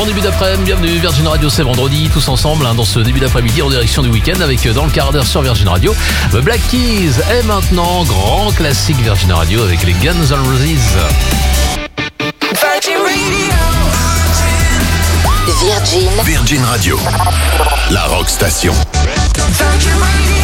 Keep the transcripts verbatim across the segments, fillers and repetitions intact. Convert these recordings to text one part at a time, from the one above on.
Bon début d'après-midi, bienvenue Virgin Radio, c'est vendredi, tous ensemble hein, dans ce début d'après-midi en direction du week-end avec dans le quart d'heure sur Virgin Radio, The Black Keys et maintenant grand classique Virgin Radio avec les Guns N' Roses. Virgin Radio. Virgin. Virgin Radio. La rock station. Virgin Radio.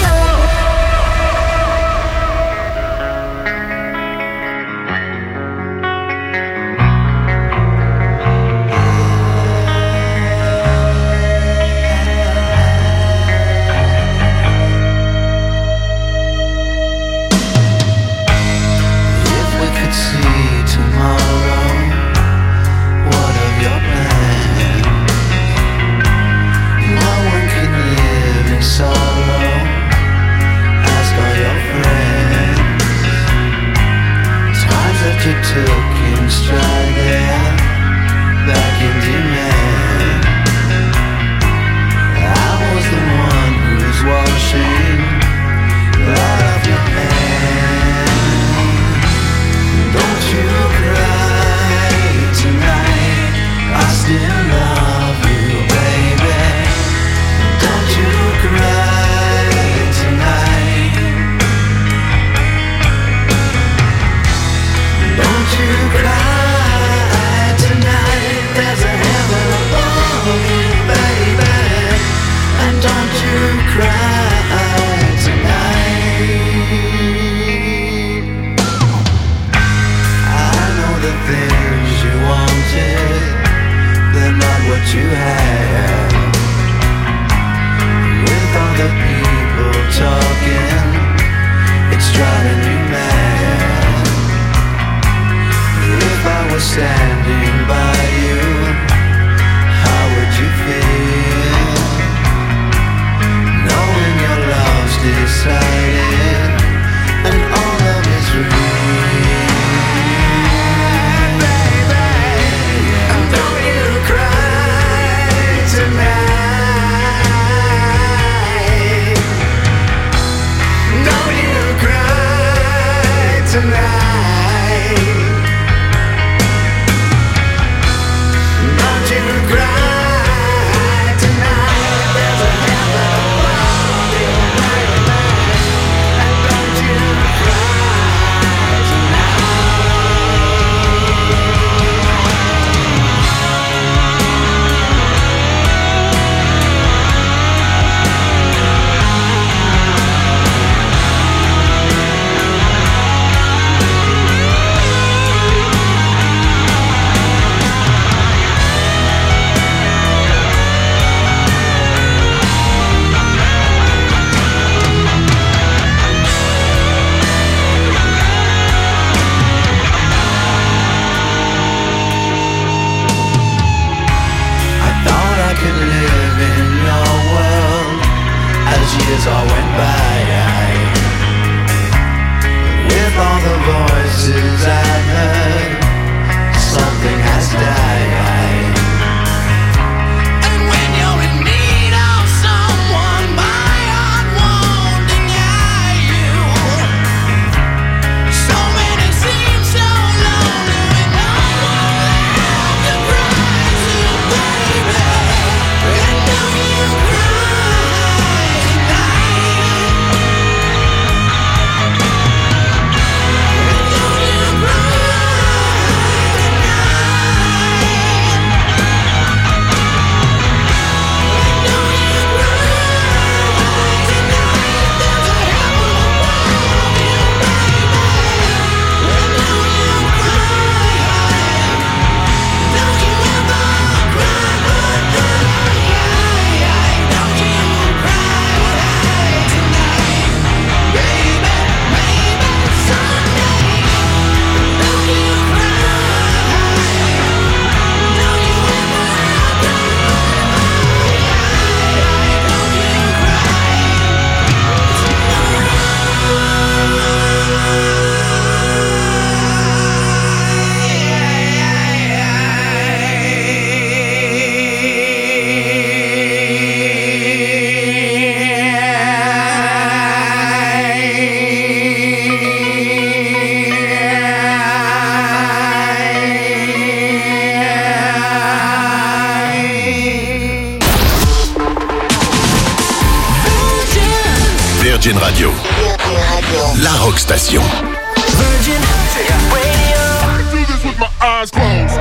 Virgin Radio. La Rock Station. Virgin Radio. I can do this with my eyes closed.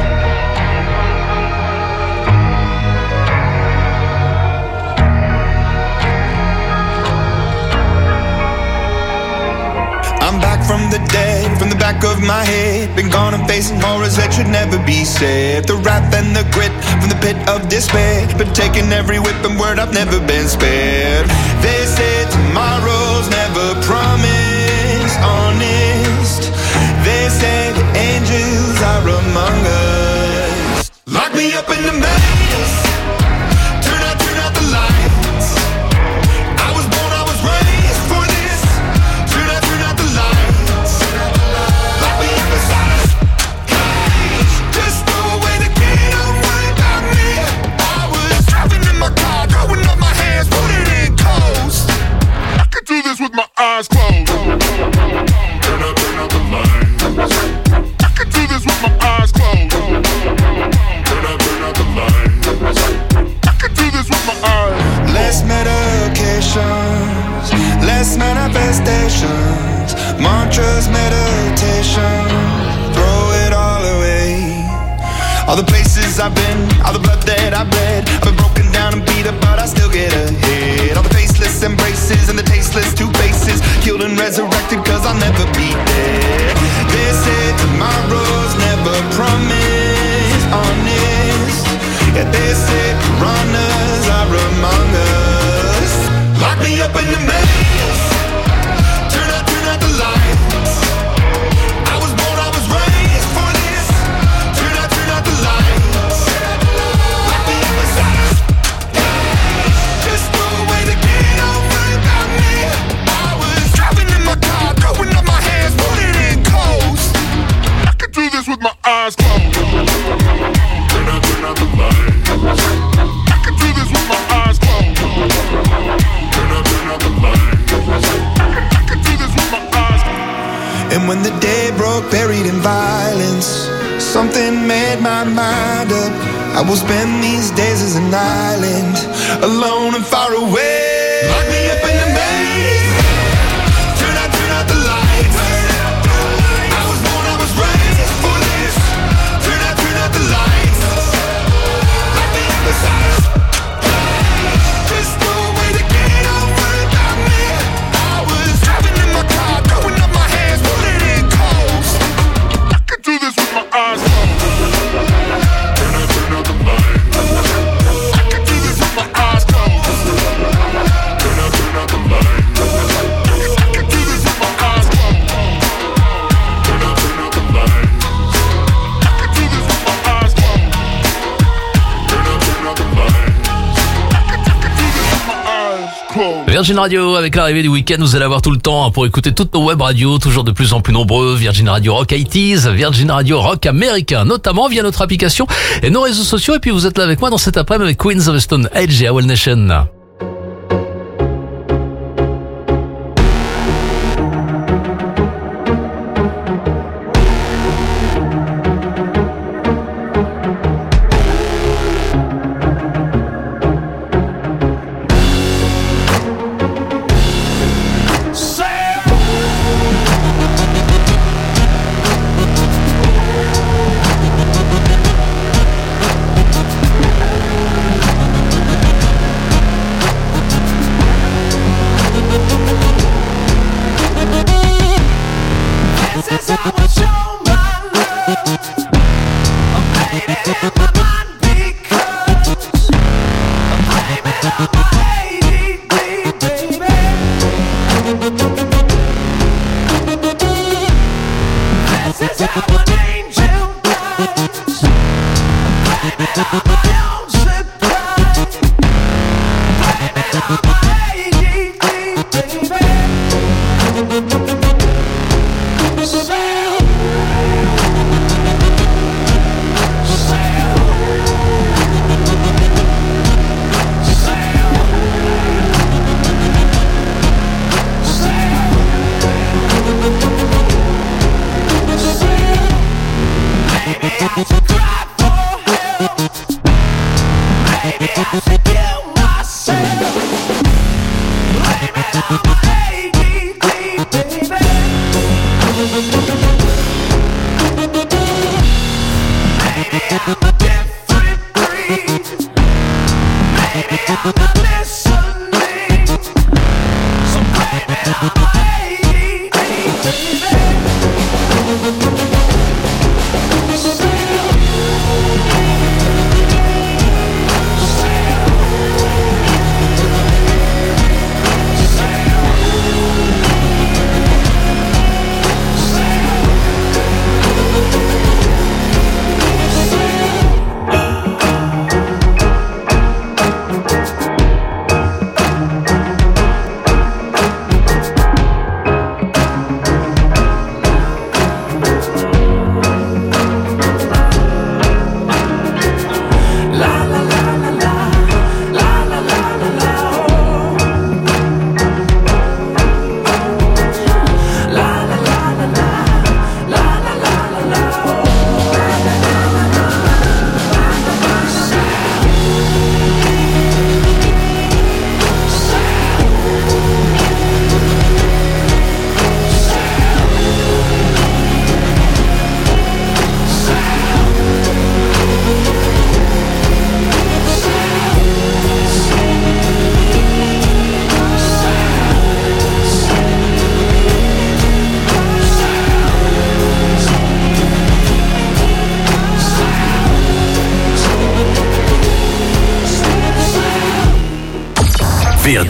I'm back from the dead, from the back of my head. Been gone and facing horrors that should never be said. The wrath and the grit from the pit of despair. Been taking every whip and word, I've never been spared. They say tomorrow's never promised, honest. They say the angels are among us. Lock me up in the maze. Turn out, turn out the lights. I was born, I was raised for this. Turn out, turn out the lights. Lock me up inside a cage. Just throw away the key, don't worry about me. I was driving in my car, throwing up my hands, put it in coast. I can do this with my eyes closed. Turn up, turn out the lights. I can do this with my eyes closed. Turn up, turn out the lights. I can do this with my eyes. Less medications, less manifestations, mantras, meditation, throw it all away. All the places I've been, all the blood that I've bled, I've been broken down and beat up, but I still get ahead. All the faceless embraces and the tasteless two faces, killed and resurrected cause I'll never be dead. They say tomorrow's never promised, honest. Yeah, they say piranhas are among us. Lock me up in the maze. Turn out, turn out the lights. I was born, I was raised for this. Turn out, turn out the lights. Lock me up inside a cage. Just throw away the key, don't worry about me. I was driving in my car, throwing up my hands, put it in coast. I can do this with my eyes closed. Turn out, turn out the lights. I can do this with my eyes closed. Turn out, turn out the lights. I can, I can do this with my eyes closed. And when the day broke, buried in violence, something made my mind up. I will spend these days as an island, alone and far away. Lock me up in the maze. Turn out, turn out the lights. I was born, I was raised for this. Turn out, turn out the lights. Lock me up inside a cage. Just throw away the key, don't worry about me. I was driving in my car, throwing up my hands, put it in coast. I can do this with my eyes closed. Turn out, turn out the lights. I can do this with my eyes closed. Turn out, turn out the lights. I can do this with my eyes closed. Turn out, turn out the lights. I can do this with my eyes closed. Turn out, turn out the lights. I can, I can do this with my eyes closed. Virgin Radio, avec l'arrivée du week-end, vous allez avoir tout le temps pour écouter toutes nos web radios, toujours de plus en plus nombreux. Virgin Radio Rock quatre-vingt-dix, Virgin Radio Rock américain, notamment via notre application et nos réseaux sociaux. Et puis vous êtes là avec moi dans cet après-midi avec Queens of the Stone Age et Owl Nation. Maybe I should kill myself. Blame it on my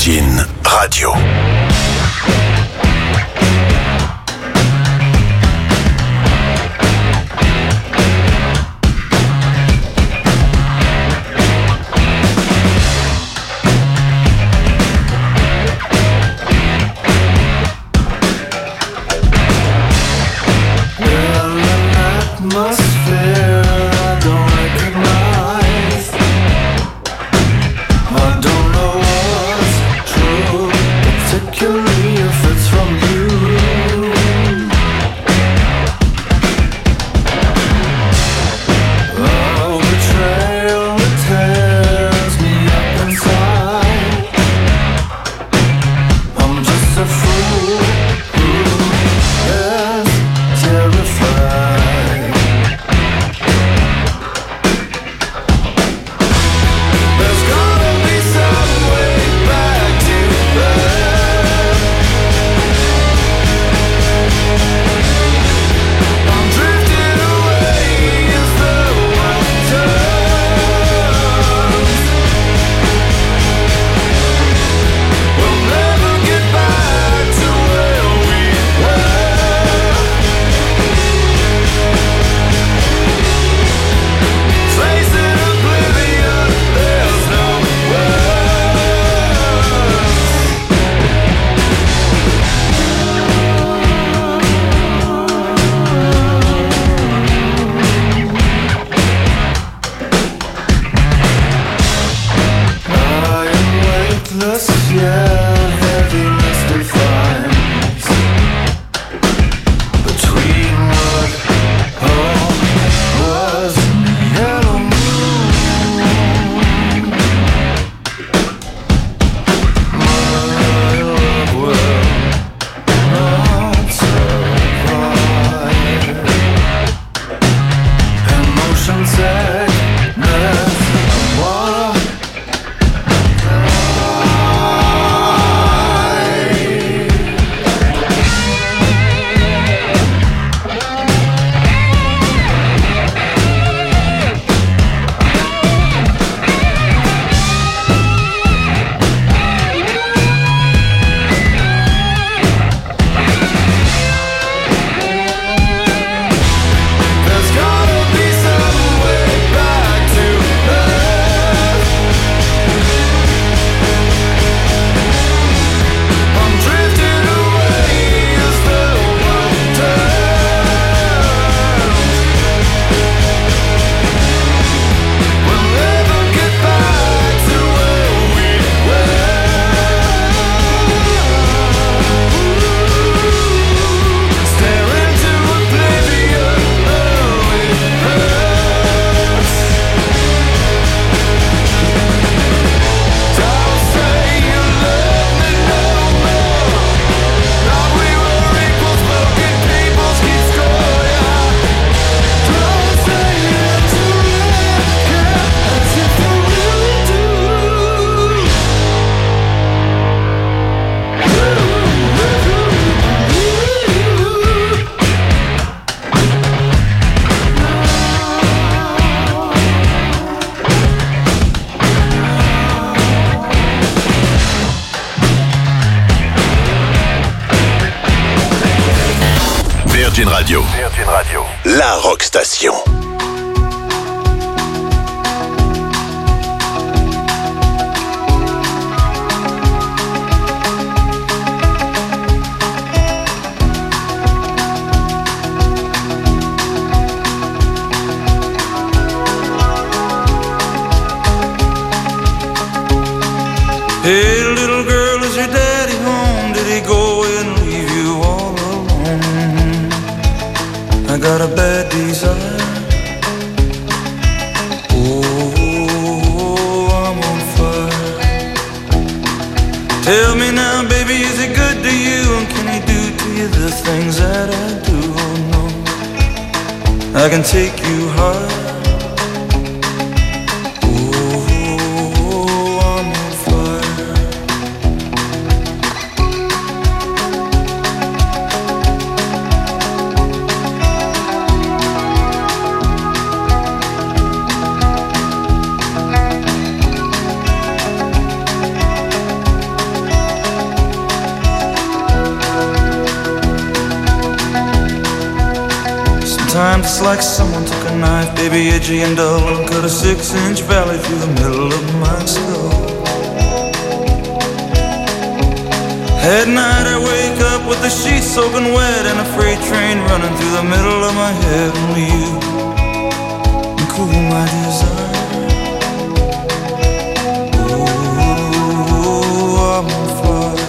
Virgin Radio. Virgin Radio. Virgin Radio. La rock station. Hey, little girl, is your daddy home? Did he go and leave you all alone? I got a bad desire. Oh, I'm on fire. Tell me now, baby, is he good to you? And can he do to you the things that I do? Oh, no, I can take you high. It's like someone took a knife, baby, edgy and dull, and cut a six-inch valley through the middle of my skull. At night I wake up with the sheets soaking wet and a freight train running through the middle of my head. Only you can cool my desire. Ooh, I'm on fire.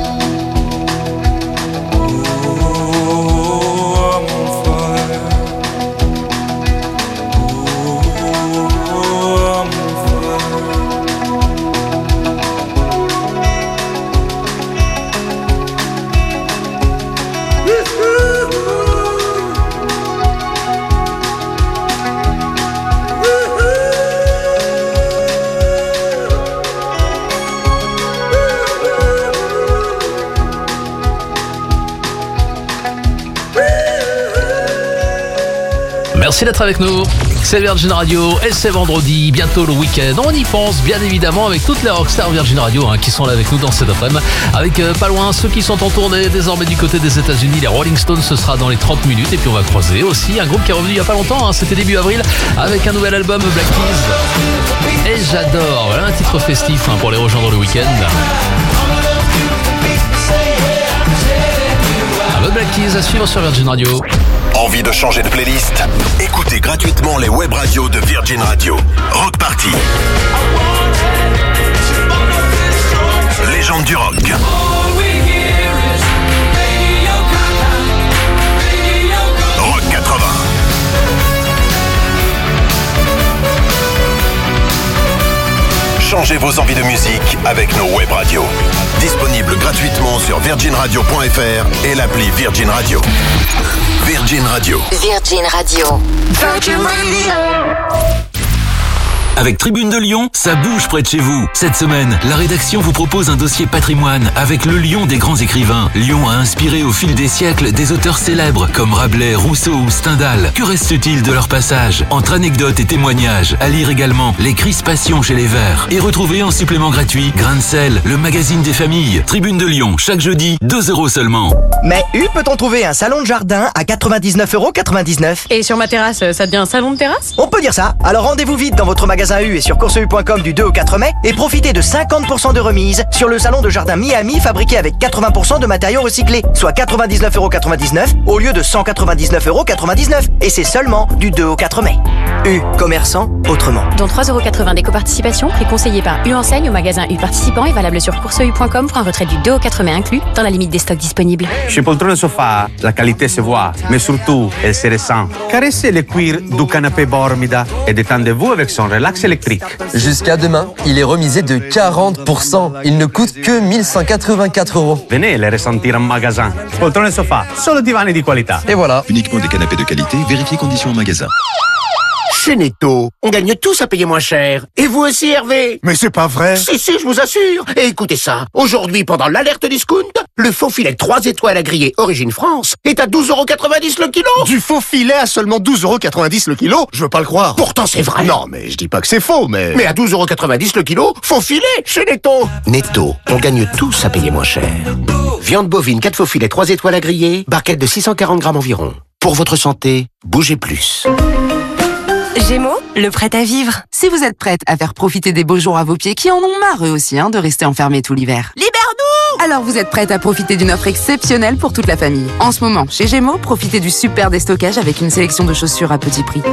Merci d'être avec nous. C'est Virgin Radio et c'est vendredi, bientôt le week-end. On y pense bien évidemment avec toutes les rockstars Virgin Radio hein, qui sont là avec nous dans cette après-midi. Avec euh, pas loin ceux qui sont en tournée désormais du côté des États-Unis. Les Rolling Stones, ce sera dans les trente minutes. Et puis on va croiser aussi un groupe qui est revenu il y a pas longtemps. Hein, c'était début avril avec un nouvel album, Black Keys. Et j'adore. Voilà un titre festif hein, pour les rejoindre le week-end. Le Black Keys à suivre sur Virgin Radio. Envie de changer de playlist? Écoutez gratuitement les web radios de Virgin Radio. Rock Party. Légende du rock. Rock quatre-vingts. Changez vos envies de musique avec nos web radios. Disponible gratuitement sur virgin radio point f r et l'appli Virgin Radio. Virgin Radio. Virgin Radio. Virgin Radio. Avec Tribune de Lyon, ça bouge près de chez vous. Cette semaine, la rédaction vous propose un dossier patrimoine avec le Lyon des grands écrivains. Lyon a inspiré au fil des siècles des auteurs célèbres comme Rabelais, Rousseau ou Stendhal. Que reste-t-il de leur passage? Entre anecdotes et témoignages, à lire également Les Crispations chez les Verts. Et retrouvez en supplément gratuit Grain de sel, le magazine des familles. Tribune de Lyon, chaque jeudi, deux euros seulement. Mais U, peut-on trouver un salon de jardin à quatre-vingt-dix-neuf euros quatre-vingt-dix-neuf? Et sur ma terrasse, ça devient un salon de terrasse? On peut dire ça. Alors rendez-vous vite dans votre magasin U et sur course u point com du deux au quatre mai et profitez de cinquante pour cent de remise sur le salon de jardin Miami fabriqué avec quatre-vingts pour cent de matériaux recyclés, soit quatre-vingt-dix-neuf euros quatre-vingt-dix-neuf au lieu de cent quatre-vingt-dix-neuf euros quatre-vingt-dix-neuf. Et c'est seulement du deux au quatre mai. U, commerçant autrement. Dont trois euros quatre-vingts d'éco-participation, prix conseillé par U Enseigne au magasin U participant et valable sur course u point com pour un retrait du deux au quatre mai inclus dans la limite des stocks disponibles. Chez Poltrone Sofa, la qualité se voit, mais surtout, elle se ressent. Caressez le cuir du canapé Bormida et détendez-vous avec son relax électrique. Jusqu'à demain, il est remisé de quarante pour cent. Il ne coûte que mille cent quatre-vingt-quatre euros. Venez les ressentir en magasin. Poltrone Sofa, solo divani di qualità. Et voilà. Uniquement des canapés de qualité, vérifiez conditions en magasin. Chez Netto, on gagne tous à payer moins cher. Et vous aussi, Hervé? Mais c'est pas vrai. Si, si, je vous assure. Et écoutez ça. Aujourd'hui, pendant l'alerte discount, le faux filet trois étoiles à griller Origine France est à douze euros quatre-vingt-dix le kilo. Du faux filet à seulement douze euros quatre-vingt-dix le kilo? Je veux pas le croire. Pourtant, c'est vrai. Non, mais je dis pas que c'est faux, mais... Mais à douze euros quatre-vingt-dix le kilo, faux filet chez Netto. Netto, on gagne tous à payer moins cher. Viande bovine, quatre faux filets, trois étoiles à griller, barquette de six cent quarante grammes environ. Pour votre santé, bougez plus. Gémeaux, le prêt à vivre. Si vous êtes prête à faire profiter des beaux jours à vos pieds qui en ont marre eux aussi hein, de rester enfermés tout l'hiver. Libère-nous! Alors vous êtes prête à profiter d'une offre exceptionnelle pour toute la famille. En ce moment, chez Gémeaux, profitez du super déstockage avec une sélection de chaussures à petit prix.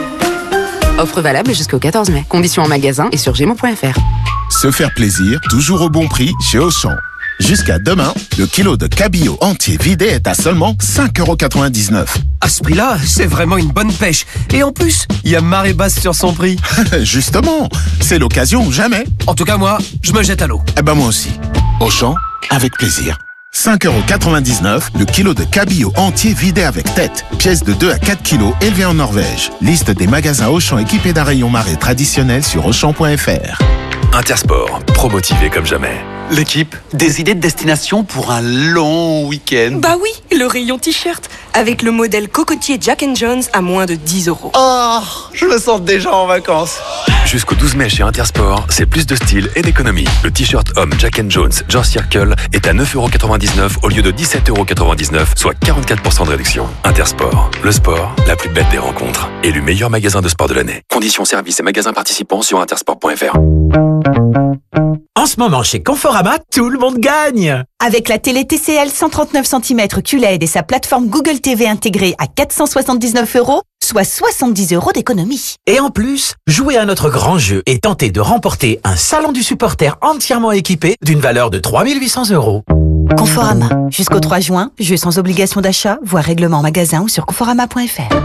Offre valable jusqu'au quatorze mai. Conditions en magasin et sur gémeaux point f r. Se faire plaisir, toujours au bon prix chez Auchan. Jusqu'à demain, le kilo de cabillaud entier vidé est à seulement cinq euros quatre-vingt-dix-neuf. À ce prix-là, c'est vraiment une bonne pêche. Et en plus, il y a marée basse sur son prix. Justement, c'est l'occasion ou jamais. En tout cas, moi, je me jette à l'eau. Eh ben moi aussi. Auchan, avec plaisir. cinq euros quatre-vingt-dix-neuf, le kilo de cabillaud entier vidé avec tête. Pièce de deux à quatre kilos élevée en Norvège. Liste des magasins Auchan équipés d'un rayon marée traditionnel sur auchan point f r. Intersport, promotivé comme jamais. L'équipe, des idées de destination pour un long week-end. Bah oui, le rayon t-shirt, avec le modèle cocotier Jack and Jones à moins de dix euros. Oh, je me sens déjà en vacances. Jusqu'au douze mai chez Intersport, c'est plus de style et d'économie. Le t-shirt homme Jack and Jones George Circle est à neuf euros quatre-vingt-dix-neuf au lieu de dix-sept euros quatre-vingt-dix-neuf, soit quarante-quatre pour cent de réduction. Intersport, le sport, la plus belle des rencontres. Élu meilleur magasin de sport de l'année. Conditions, services et magasins participants sur intersport point f r. En ce moment, chez Conforama, tout le monde gagne! Avec la télé T C L cent trente-neuf centimètres Q L E D et sa plateforme Google T V intégrée à quatre cent soixante-dix-neuf euros, soit soixante-dix euros d'économie. Et en plus, jouez à notre grand jeu et tentez de remporter un salon du supporter entièrement équipé d'une valeur de trois mille huit cents euros. Conforama. Jusqu'au trois juin, jeu sans obligation d'achat, voire règlement en magasin ou sur conforama point f r.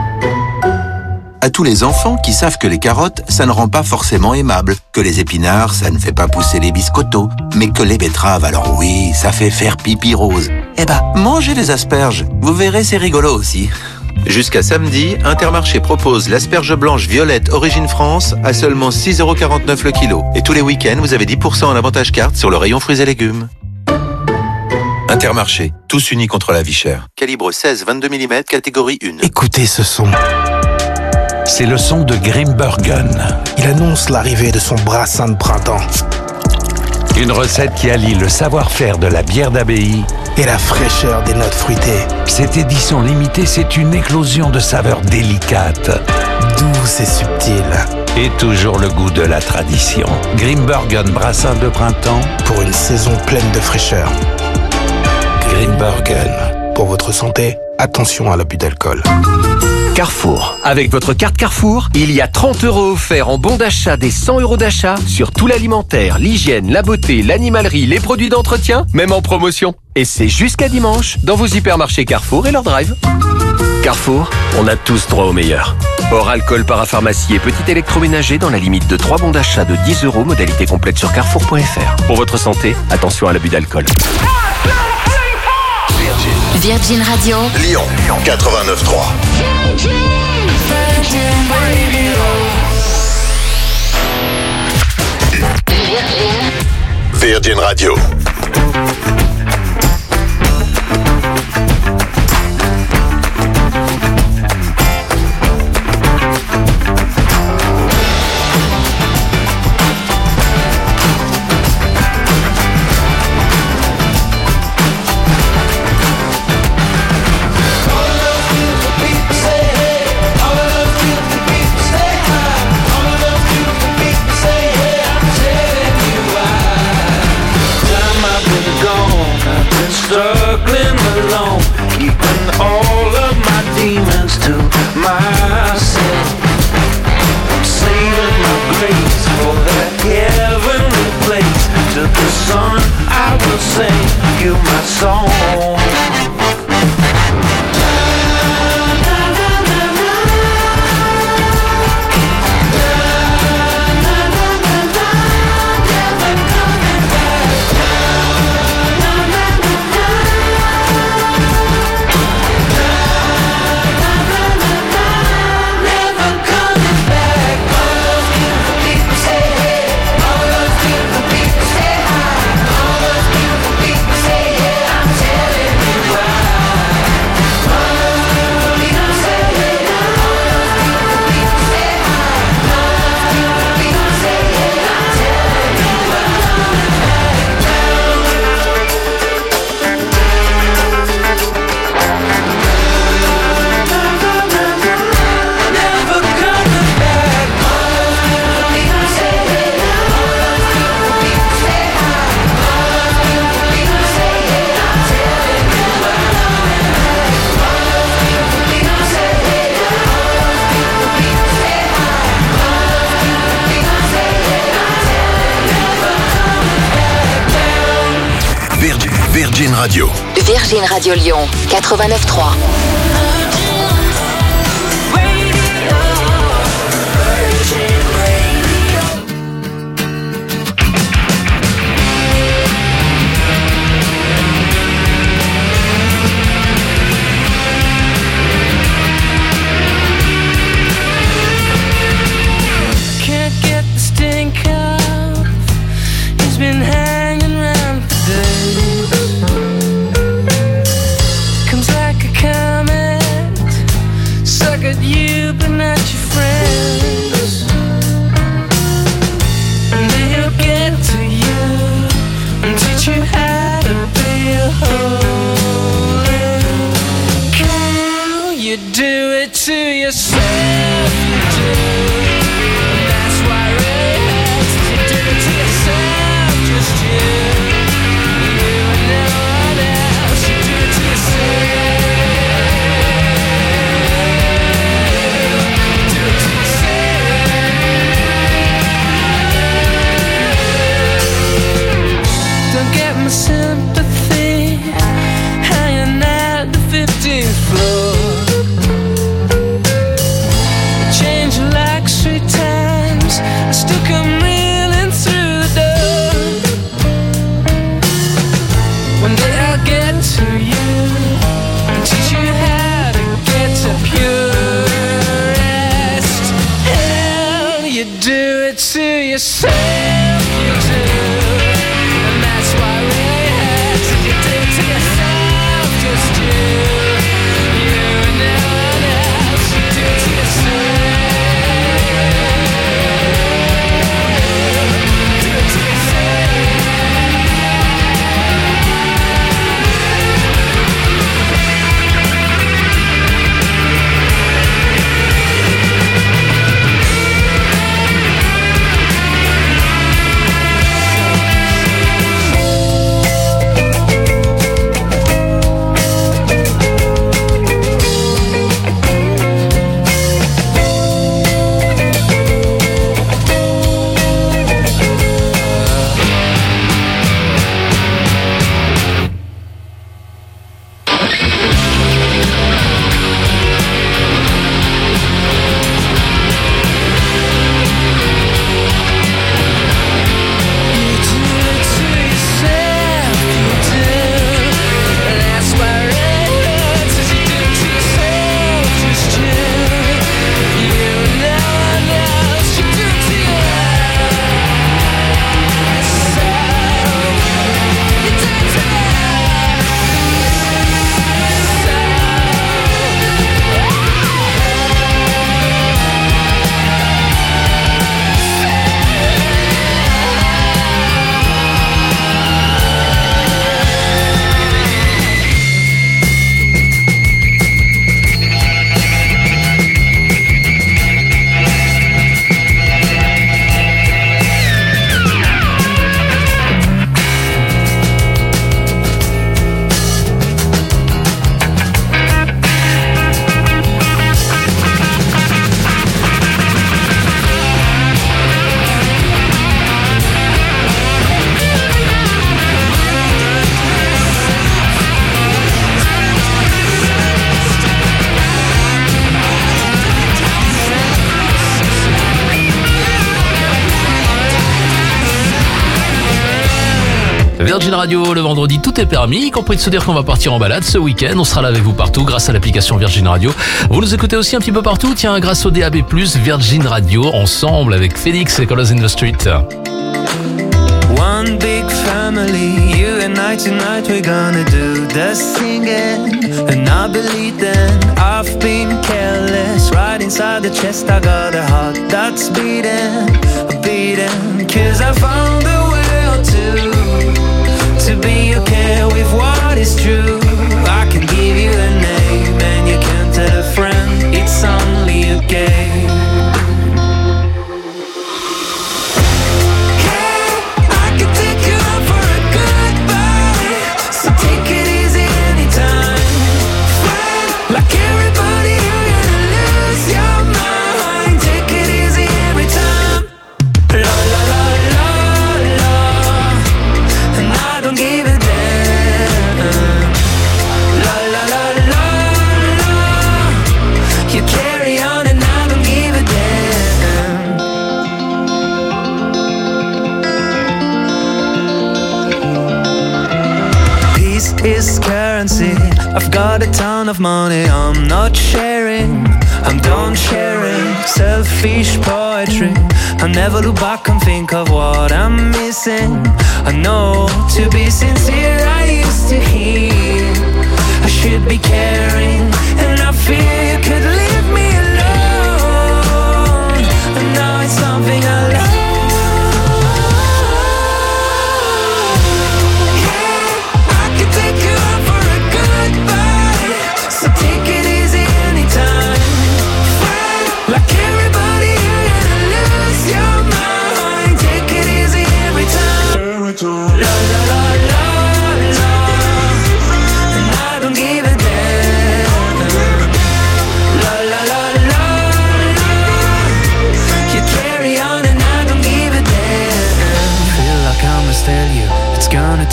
À tous les enfants qui savent que les carottes, ça ne rend pas forcément aimable, que les épinards, ça ne fait pas pousser les biscottos, mais que les betteraves, alors oui, ça fait faire pipi rose. Eh ben, mangez les asperges, vous verrez, c'est rigolo aussi. Jusqu'à samedi, Intermarché propose l'asperge blanche violette Origine France à seulement six euros quarante-neuf le kilo. Et tous les week-ends, vous avez dix pour cent en avantage carte sur le rayon fruits et légumes. Intermarché, tous unis contre la vie chère. Calibre seize vingt-deux millimètres, catégorie un. Écoutez ce son. C'est le son de Grimbergen. Il annonce l'arrivée de son brassin de printemps. Une recette qui allie le savoir-faire de la bière d'abbaye et la fraîcheur des notes fruitées. Cette édition limitée, c'est une éclosion de saveurs délicates, douces et subtiles. Et toujours le goût de la tradition. Grimbergen brassin de printemps pour une saison pleine de fraîcheur. Grimbergen. Pour votre santé, attention à l'abus d'alcool. Carrefour. Avec votre carte Carrefour, il y a trente euros offerts en bon d'achat des cent euros d'achat sur tout l'alimentaire, l'hygiène, la beauté, l'animalerie, les produits d'entretien, même en promotion. Et c'est jusqu'à dimanche dans vos hypermarchés Carrefour et leur drive. Carrefour, on a tous droit au meilleur. Hors alcool, parapharmacie et petit électroménager dans la limite de trois bons d'achat de dix euros, modalité complète sur carrefour point f r. Pour votre santé, attention à l'abus d'alcool. Virgin Radio. Lyon, quatre-vingt-neuf trois. Virgin Radio. Struggling alone, keeping all of my demons to myself. I'm saving my grace for that heavenly place. To the sun I will sing you my song. Virgin Radio. Virgin Radio Lyon, quatre-vingt-neuf trois. Can't get the stink out. He's been hanging around for days. Comes like a camel yourself, you do. And that's why it hurts. You did it to yourself, just you. You and no one else. You did it to yourself. You did it to yourself. Don't get my sympathy hanging at the fifteenth floor. Change like three times, I still come reeling through the door. One day I'll get to you and teach you how to get to pure rest. Hell, you do it to yourself, you do. And that's why it hurts. You do it to yourself, just you. You and no one else. You do it to yourself. Do it to Virgin Radio, le vendredi, tout est permis, y compris de se dire qu'on va partir en balade ce week-end. On sera là avec vous partout grâce à l'application Virgin Radio. Vous nous écoutez aussi un petit peu partout, tiens, grâce au D A B plus, Virgin Radio, ensemble avec Félix et Colors in the Street. One big family, you and I tonight, we're gonna do the singing. And I believe then I've been careless. Right inside the chest I got a heart that's beating, beating. Cause I found a way to To be okay with what is true. I can give you a name and you can tell a friend it's only a game. Is currency. I've got a ton of money, I'm not sharing, I'm done sharing. Selfish poetry, I never look back and think of what I'm missing. I know, to be sincere, I used to hear I should be caring, and I fear you could leave me alone. And now it's something I love. Take it easy anytime. Friend,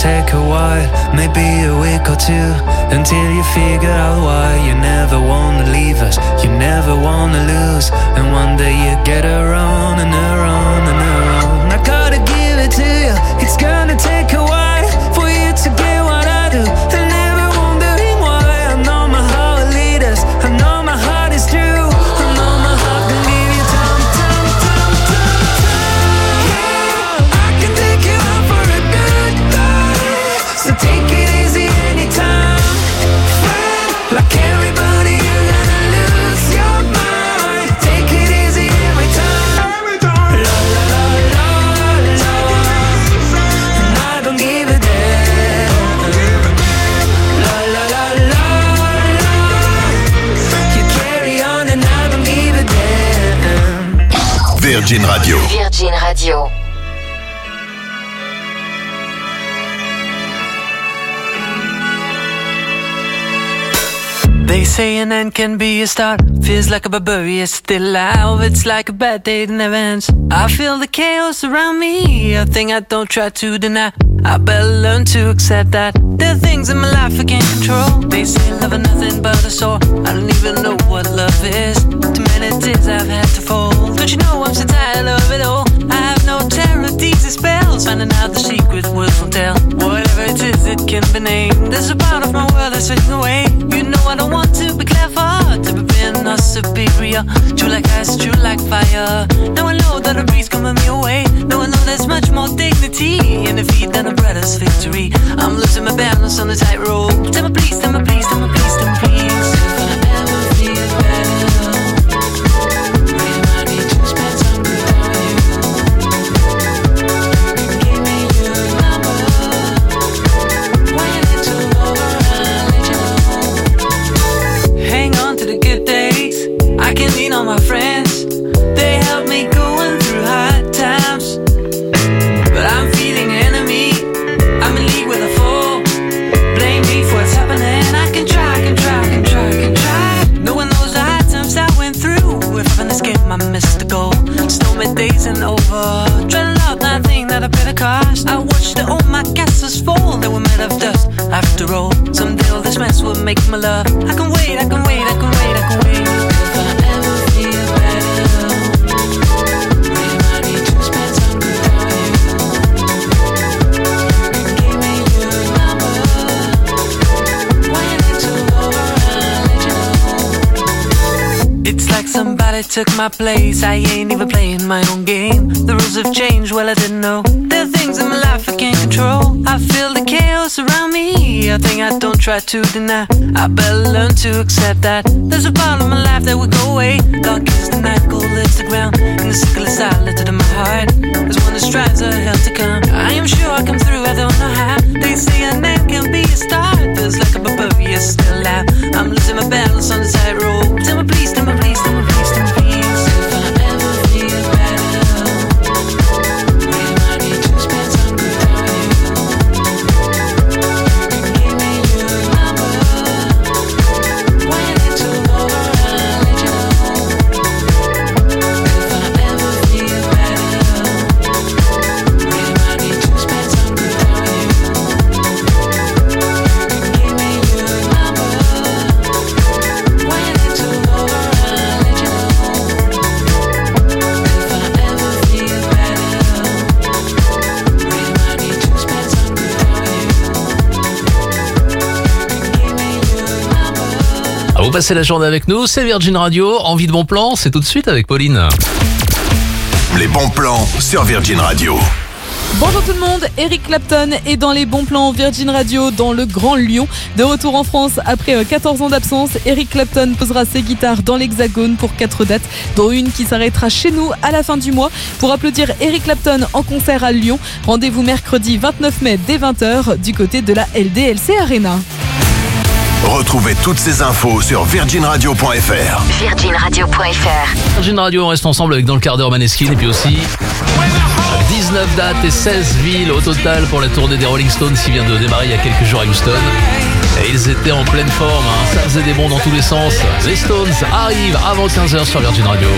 take a while, maybe a week or two, until you figure out why you never wanna leave us, you never wanna lose, and one day you get around and around and around. I gotta give it to you, it's gonna take a while for you to get what I do, and never wondering why. I know my heart will lead us, I know my heart is true, I know my heart can give you time, time, time, time, time. Yeah, I can take you out for a good ride, so take it easy anytime. Friend, like everybody, you're gonna lose your mind. Take it easy every time. La la la la la, and I don't give a damn. La la la la la, you carry on and I don't give a damn. Virgin Radio. Virgin Radio. They say an end can be a start. Feels like a barbarian still alive. It's like a bad day that never ends. I feel the chaos around me, a thing I don't try to deny. I better learn to accept that there are things in my life I can't control. They say love is nothing but a sore. I don't even know what love is. Too many tears I've had to fold. Don't you know I'm so tired of it all? I have no terror of these spells. Finding out the secret words won't tell. Whatever it is, it can be named. There's a part of my world that's fading away. You know I don't want to be clever, to be being or superior. True like ice, true like fire. Now I know that a breeze coming me away. Now I know there's much more dignity in defeat than a brother's victory. I'm losing my balance on the tightrope. Tell me please, tell me please, tell me please, tell me please. If I ever feel better, maybe I need to spend some time with you. Give me your number. When it's all over, I'll let you know. Hang on to the good days, I can lean on my friends. They help me going through hard times. But I'm feeling enemy, I'm in league with a fool. Blame me for what's happening. I can try, I can try, I can try, I can try. Knowing those hard times I went through. If I'm in this game, I missed the goal. Stormy days and over. Dreading out nothing that I paid a cost. I watched all my castles fall. They were made of dust. After all, someday all this mess will make my love. I can wait, I can wait, I can wait, I can wait. If I ever feel better, maybe I need to spend some time with you. Give me your number. When it's all over, I'll let you know. It's like somebody took my place. I ain't even playing my own game. The rules have changed, well I didn't know. There are things in my life I can't control. I feel the chaos around me, a thing I don't try to deny. I better learn to accept that there's a part of my life that will go away. Dark is the night, cold is the ground, and the sickle is silent in my heart. There's one that strives a hell to come. I am sure I come through, I don't know how. They say an end can be a start. Feels like a barbarian still alive. I'm losing my balance on the tightrope. Tell me please, tell me please, tell me please, tell me please. If I ever feel better, maybe I need to spend some time with you. Give me your number. When it's all over, I'll let you know. If I ever feel better, maybe I need to spend some time with you. Give me your number. When it's all over, I'll let you know. If I ever feel better, maybe I need to spend some time with you. À vous passer la journée avec nous, c'est Virgin Radio. Envie de bons plans, c'est tout de suite avec Pauline. Les bons plans sur Virgin Radio. Bonjour tout le monde, Eric Clapton est dans les bons plans Virgin Radio dans le Grand Lyon. De retour en France après quatorze ans d'absence, Eric Clapton posera ses guitares dans l'Hexagone pour quatre dates, dont une qui s'arrêtera chez nous à la fin du mois. Pour applaudir Eric Clapton en concert à Lyon, rendez-vous mercredi vingt-neuf mai dès vingt heures du côté de la L D L C Arena. Retrouvez toutes ces infos sur virgin radio point f r. virgin radio point f r. Virgin Radio, on reste ensemble avec Dans le quart d'heure Maneskin et puis aussi dix-neuf dates et seize villes au total pour la tournée des Rolling Stones qui vient de démarrer il y a quelques jours à Houston. Et ils étaient en pleine forme, hein. Ça faisait des bonds dans tous les sens. Les Stones arrivent avant quinze heures sur Virgin Radio.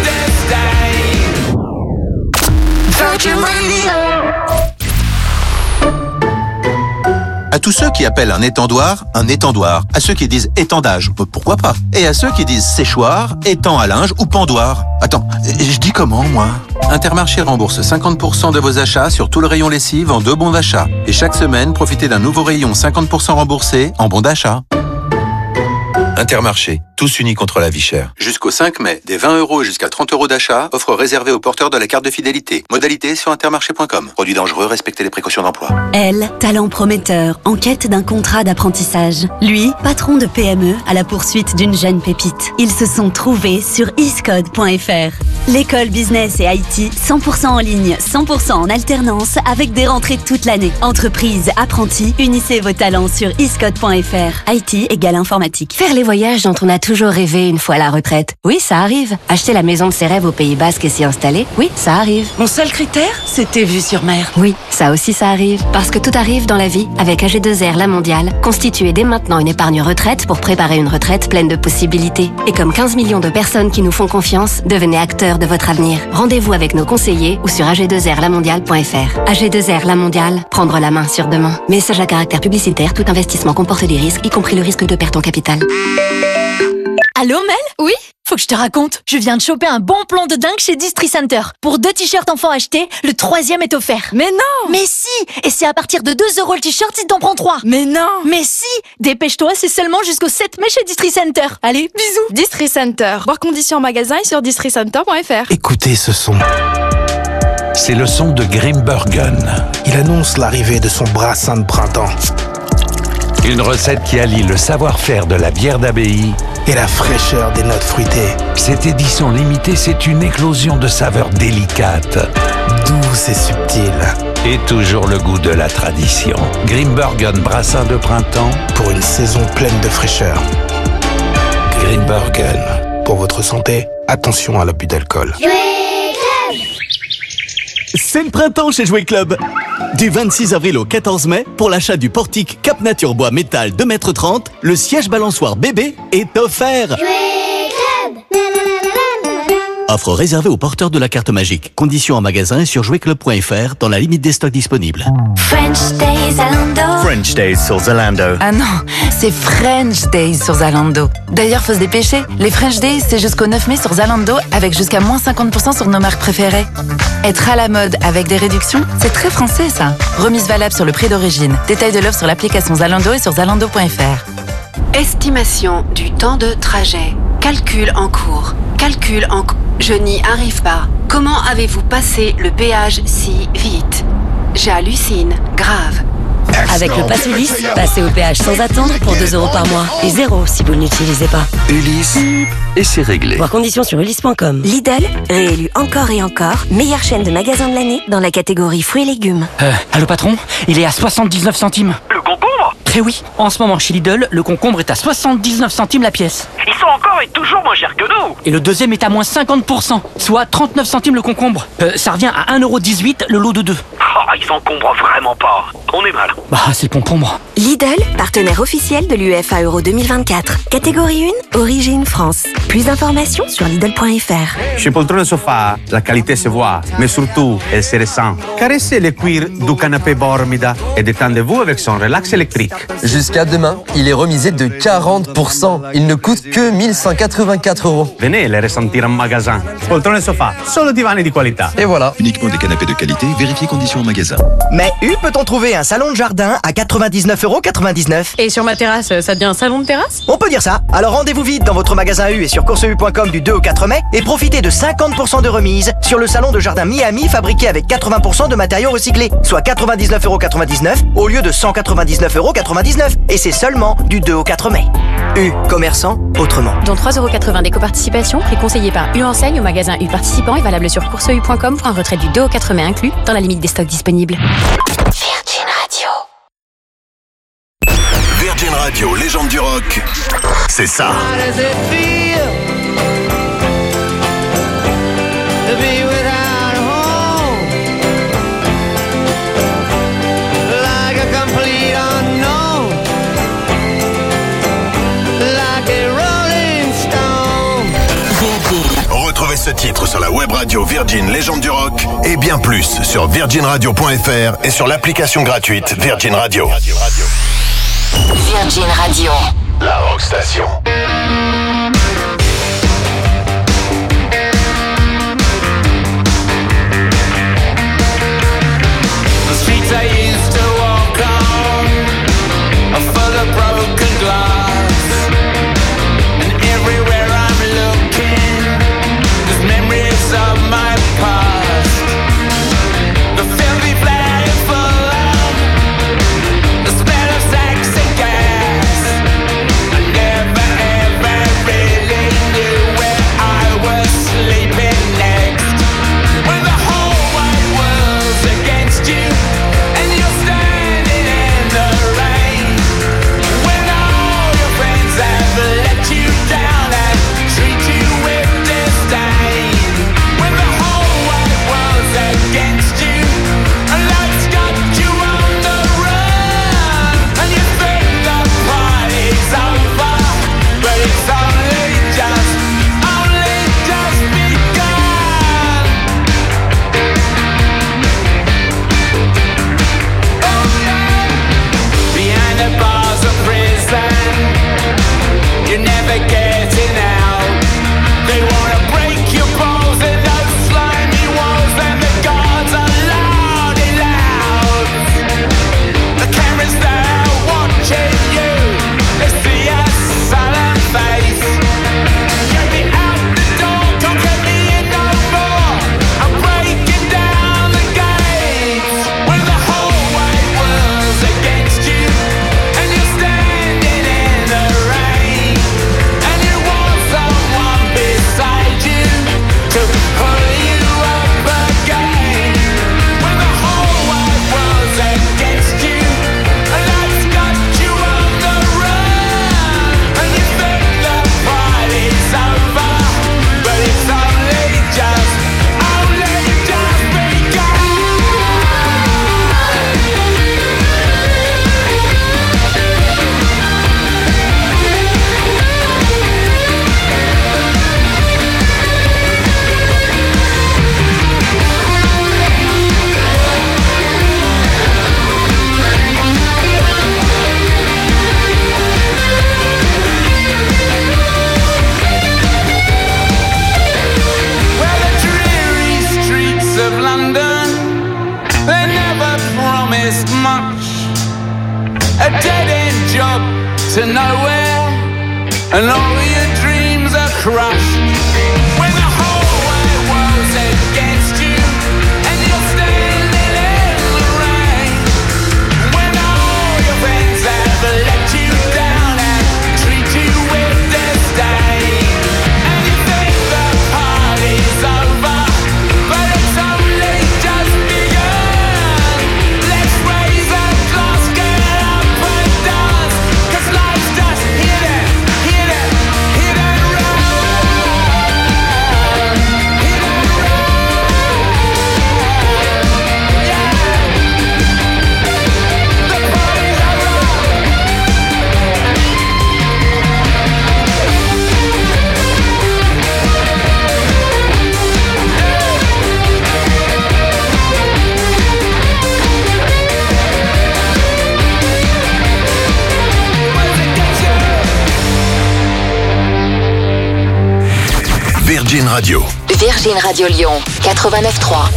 Virgin Radio. À tous ceux qui appellent un étendoir un étendoir. À ceux qui disent étendage, pourquoi pas. Et à ceux qui disent séchoir, étang à linge ou pendoir. Attends, je dis comment, moi? Intermarché rembourse cinquante pour cent de vos achats sur tout le rayon lessive en deux bons d'achat. Et chaque semaine, profitez d'un nouveau rayon cinquante pour cent remboursé en bons d'achat. Intermarché, tous unis contre la vie chère. Jusqu'au cinq mai, des vingt euros jusqu'à trente euros d'achat, offre réservée aux porteurs de la carte de fidélité. Modalité sur intermarché point com. Produit dangereux, respectez les précautions d'emploi. Elle, talent prometteur, en quête d'un contrat d'apprentissage. Lui, patron de P M E à la poursuite d'une jeune pépite. Ils se sont trouvés sur iscode point f r. L'école business et I T, cent pour cent en ligne, cent pour cent en alternance, avec des rentrées toute l'année. Entreprise, apprentis, unissez vos talents sur iscode point f r. I T égale informatique. Faire les voyages dont on a toujours rêvé une fois à la retraite. Oui, ça arrive. Acheter la maison de ses rêves au Pays Basque et s'y installer. Oui, ça arrive. Mon seul critère, c'était vue sur mer. Oui, ça aussi ça arrive. Parce que tout arrive dans la vie. Avec A G deux R La Mondiale, constituez dès maintenant une épargne retraite pour préparer une retraite pleine de possibilités. Et comme quinze millions de personnes qui nous font confiance, devenez acteurs de votre avenir. Rendez-vous avec nos conseillers ou sur a g deux r la mondiale point f r. A G deux R La Mondiale, prendre la main sur demain. Message à caractère publicitaire, tout investissement comporte des risques, y compris le risque de perte en capital. Allô Mel? Oui? Faut que je te raconte. Je viens de choper un bon plan de dingue chez Distri Center. Pour deux t-shirts enfants achetés, le troisième est offert. Mais non! Mais si! Et c'est à partir de deux euros le t-shirt si t'en prends trois. Mais non! Mais si! Dépêche-toi, c'est seulement jusqu'au sept mai chez Distri Center. Allez, bisous! Distri Center. Voir conditions en magasin et sur distri center point f r. Écoutez ce son. C'est le son de Grimbergen. Il annonce l'arrivée de son brassin de printemps. Une recette qui allie le savoir-faire de la bière d'abbaye et la fraîcheur des notes fruitées. Cette édition limitée, c'est une éclosion de saveurs délicates, douces et subtiles. Et toujours le goût de la tradition. Grimbergen brassin de printemps pour une saison pleine de fraîcheur. Grimbergen. Pour votre santé, attention à l'abus d'alcool. C'est le printemps chez Jouet Club. Du vingt-six avril au quatorze mai, pour l'achat du portique Cap Nature Bois Métal deux mètres trente, le siège balançoire bébé est offert. Jouet Club. Offre réservée aux porteurs de la carte magique. Conditions en magasin et sur jouet club point f r dans la limite des stocks disponibles. French Days Zalando. French Days sur Zalando. Ah non, c'est French Days sur Zalando. D'ailleurs, faut se dépêcher. Les French Days, c'est jusqu'au neuf mai sur Zalando avec jusqu'à moins cinquante pour cent sur nos marques préférées. Être à la mode avec des réductions, c'est très français ça. Remise valable sur le prix d'origine. Détail de l'offre sur l'application Zalando et sur zalando point f r. Estimation du temps de trajet. Calcul en cours. Calcul en cours. Je n'y arrive pas. Comment avez-vous passé le péage si vite? J'hallucine. Grave. Avec le Pass Ulysse, passez au péage sans attendre pour deux euros par mois. Et zéro si vous ne l'utilisez pas. Ulysse, et c'est réglé. Voir conditions sur ulysse point com. Lidl, réélu encore et encore, meilleure chaîne de magasins de l'année dans la catégorie fruits et légumes. Euh, allô patron, il est à soixante-dix-neuf centimes. Le concombre? Eh oui, en ce moment chez Lidl, le concombre est à soixante-dix-neuf centimes la pièce. Ils sont encore et toujours moins chers que nous. Et le deuxième est à moins cinquante pour cent, soit trente-neuf centimes le concombre. Euh, ça revient à un euro dix-huit le lot de deux. Oh, ils s'encombrent vraiment pas. On est mal. Bah, c'est le concombre. Lidl, partenaire officiel de l'U E F A Euro deux mille vingt-quatre. Catégorie un, origine France. Plus d'informations sur lidl point f r. Chez Poltrone Sofa, la qualité se voit, mais surtout, elle se ressent. Caressez le cuir du canapé Bormida et détendez-vous avec son relax électrique. Jusqu'à demain, il est remisé de quarante pour cent. Il ne coûte que mille cent quatre-vingt-quatre euros. Venez le ressentir en magasin. Poltrone Sofa, solo divani di qualità. Et voilà. Uniquement des canapés de qualité, vérifiez conditions en magasin. Mais U peut-on trouver un salon de jardin à quatre-vingt-dix-neuf euros quatre-vingt-dix-neuf? Et sur ma terrasse, ça devient un salon de terrasse? On peut dire ça. Alors rendez-vous vite dans votre magasin U et sur course u point com du deux au quatre mai et profitez de cinquante pour cent de remise sur le salon de jardin Miami fabriqué avec quatre-vingts pour cent de matériaux recyclés, soit quatre-vingt-dix-neuf euros quatre-vingt-dix-neuf au lieu de cent quatre-vingt-dix-neuf euros quatre-vingt-dix-neuf. Et c'est seulement du deux au quatre mai. U, commerçant autrement. Dont trois euros quatre-vingts d'éco-participation, prix conseillé par U Enseigne au magasin U participant et valable sur course u point com pour un retrait du deux au quatre mai inclus dans la limite des stocks disponibles. Virgin Radio. Virgin Radio, légende du rock, c'est ça. Retrouvez ce titre sur la web radio Virgin Légende du Rock et bien plus sur virgin radio point f r et sur l'application gratuite Virgin Radio. Virgin Radio, la Rock Station. The streets I used to walk on are full of broken glass, and everywhere I'm looking, there's memories of my past. The filthy flag full of the smell of sex and gas. I never ever really knew where I was sleeping next. When the whole wide world's against you and you're standing in the rain. When all your friends have let you down and treat you with disdain. When the whole wide world's against you and life's got you on the run. And you think the party's over, but it's only just, only just begun. Behind the bars of prison, you're never getting out. They wanna break your balls in those slimy walls, and the guards are loud and loud. The cameras there watching you, they see a silent face. Get me out the door, don't let me in no more. I'm breaking down the gates. When the whole wide world's against you and you're standing in the rain, and you want someone beside you to pull you up again. When the whole wide world's against you and life's got you on the run, and you think the party's over, but it's only just, only just begun. Well, the dreary streets of London, they never promised much. A dead-end job to nowhere, and all your dreams are crushed. When the whole wide world's against you and you're standing in the rain. When all your friends have let you down and treat you with disdain. And you think the party's over, but it's only just begun. Let's raise a glass, get up and dance, 'cause life's just hit it, hit it, hit and run. Hit and run. Yeah. The party's over. Virgin Radio. Virgin Radio Lyon, quatre-vingt-neuf trois.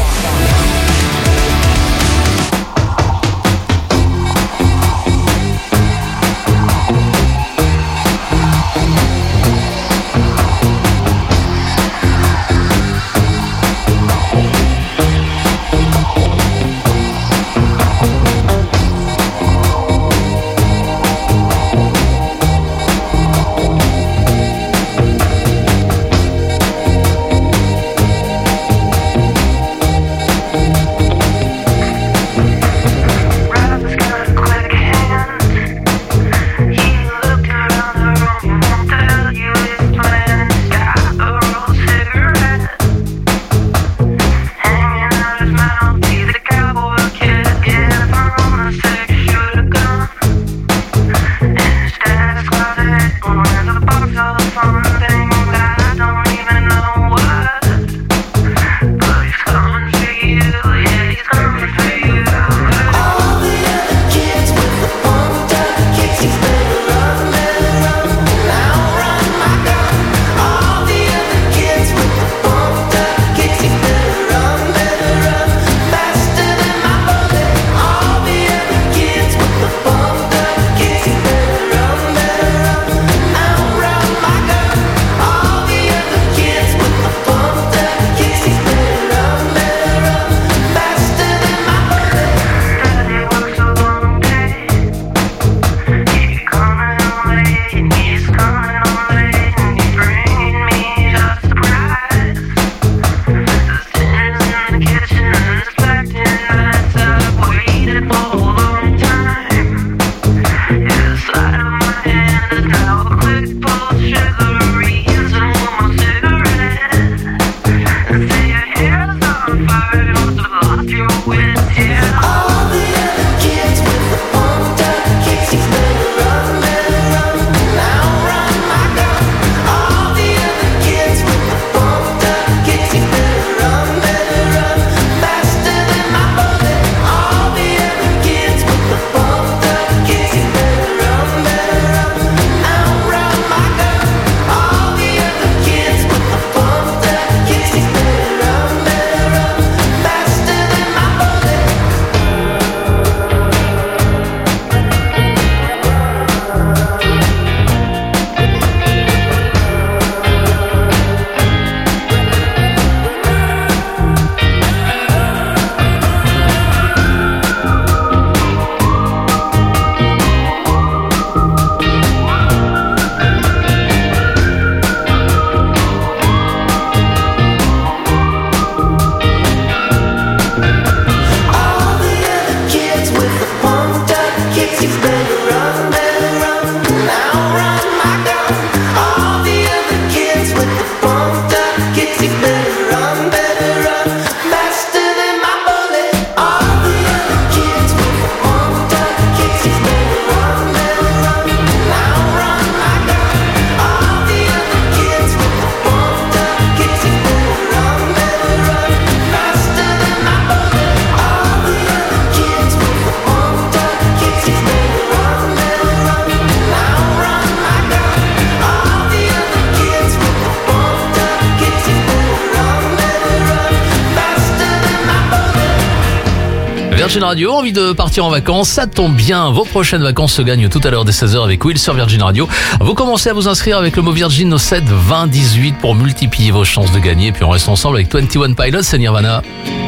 Virgin Radio, envie de partir en vacances, ça tombe bien. Vos prochaines vacances se gagnent tout à l'heure dès seize heures avec Will sur Virgin Radio. Vous commencez à vous inscrire avec le mot Virgin au sept vingt dix-huit pour multiplier vos chances de gagner. Et puis on reste ensemble avec vingt et un Pilots, c'est Nirvana.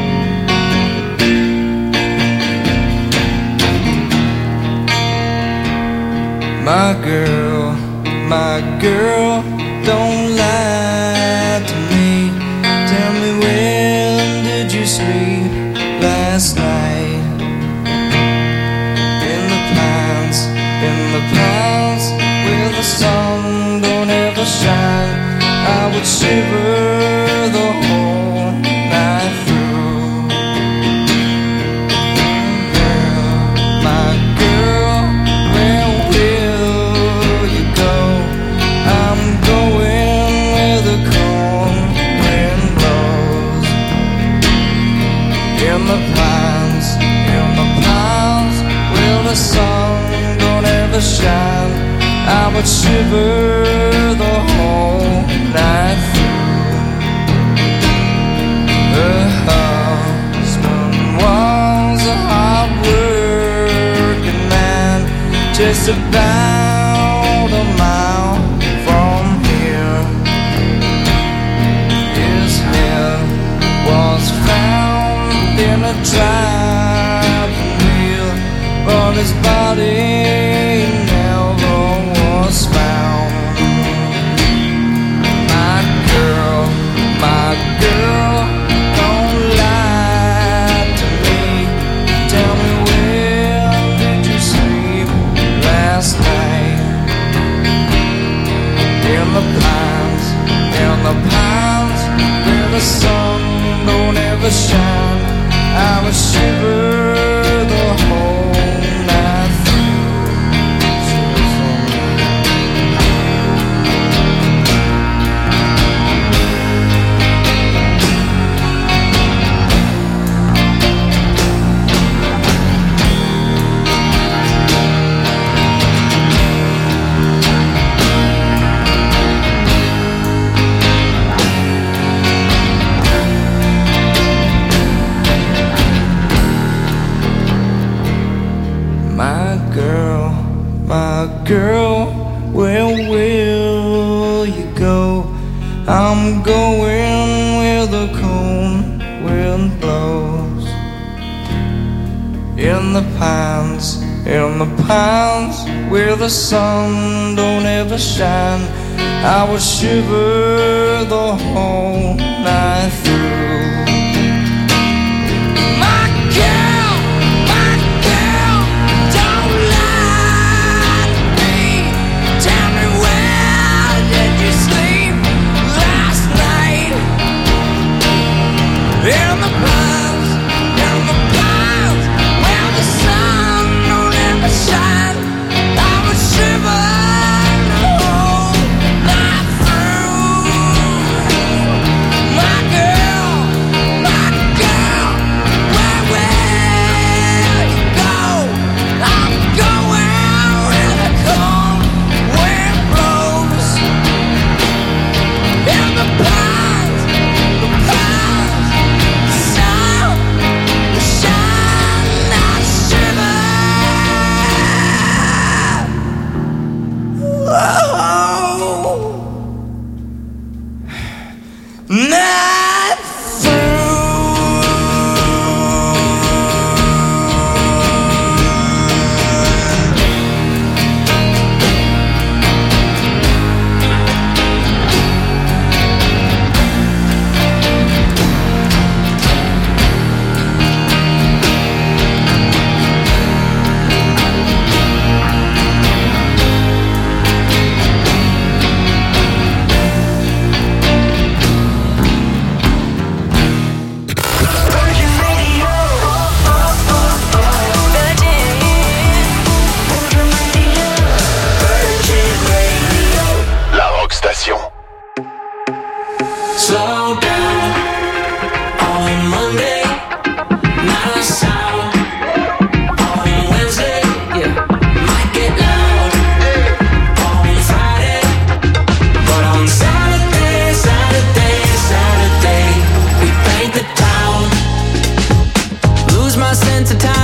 My girl, my girl, don't lie to me. Tell me, when did you sleep last night? In the pines, in the pines, where the sun don't ever shine, I would shiver the whole night through. Girl, my girl, where will you go? I'm going where the cold wind blows. In the pines, in the pines, where the sun don't ever shine, I would shiver the whole night through. Her husband was a hard-working man, just about a mile from here. His head was found in a driving wheel, but his body never was found. My girl, my girl, don't lie to me. Tell me, where did you sleep last night? In the pines, in the pines, where the sun don't ever shine, I would shiver the whole night My girl, my girl, where will you go? I'm going where the cold wind blows. In the pines, in the pines, where the sun don't ever shine, I would shiver the whole night through. My girl, my girl, don't lie to me. Tell me, where did you sleep last night? In the pines, in the pines, where the sun don't ever shine, I would shiver the whole night through. My girl, my girl, where will you go? I'm going where the cold wind blows. In the pines, the pines, the sun, the shine, I shiver. Oh, night La Rock Station. Slow down on Monday, nice out on Wednesday, yeah, might get loud on Friday, but on Saturday, Saturday, Saturday, we paint the town, lose my sense of time.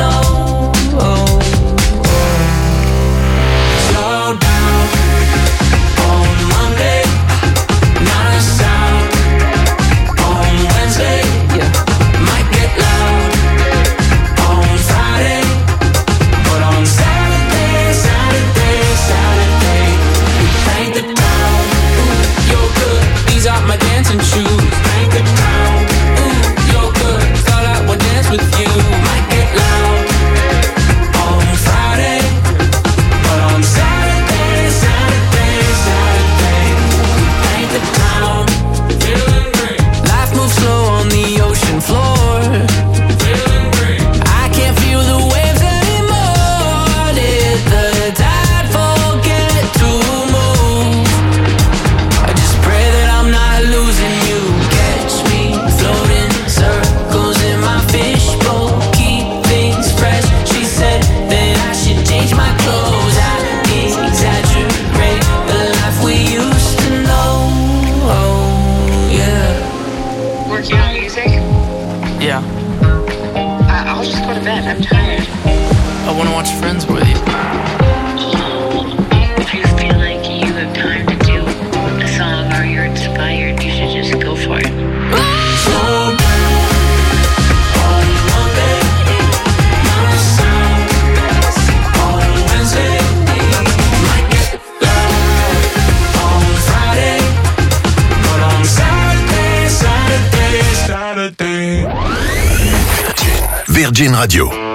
know. Slow down on Monday, not a sound on Wednesday. Yeah, might get loud on Friday, but on Saturday, Saturday, Saturday, we paint the town. Ooh, you're good. These are my dancing shoes. Paint the town. Ooh, you're good. Thought I would dance with you. Might get loud on Friday, but on Saturday, Saturday, Saturday, we paint the town. Feeling great. Life moves slow on the ocean floor. Feeling great. I can't feel the waves anymore. Did the tide forget to move? I just pray that I'm not losing you. Catch me floating circles in my fishbowl. Keep things fresh. She said that I should change my clothes. I exaggerate the life we used to know. Oh, yeah. Working on music? Yeah. I- I'll just go to bed. I'm tired. I want to watch Friends with you. If you feel like you have time to do a song or you're inspired, you should just go for it. Slow down on Monday, not a sound on Wednesday. Might get loud on Friday, but on Saturday, Saturday, Saturday. Virgin Radio.